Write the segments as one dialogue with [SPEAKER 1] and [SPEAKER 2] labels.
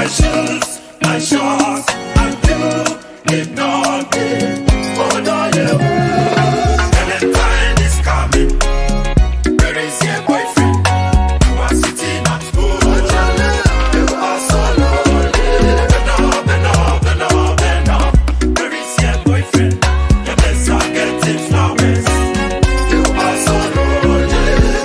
[SPEAKER 1] shoes, my shorts, and you ignore me. Oh no, you. Valentine is coming. Where is your boyfriend? You are sitting at home. You are so lonely. Beno. Where is your boyfriend? Your best are getting flowers. You are so lonely.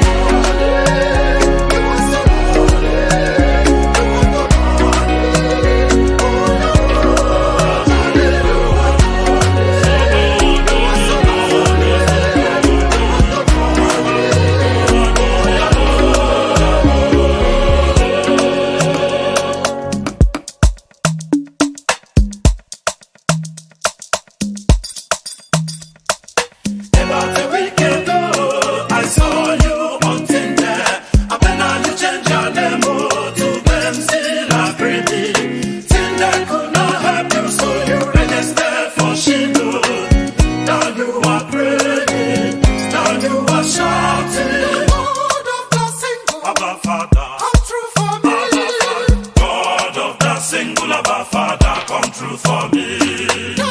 [SPEAKER 1] About a week ago, I saw you on Tinder. I bet now you change your name to Benzilla Pretty. Tinder could not help you, so you registered for Shindo. Now you are pretty, now you are shouting. God of the single, Abba Father, come true for me. God of the single, Abba Father, come true for me.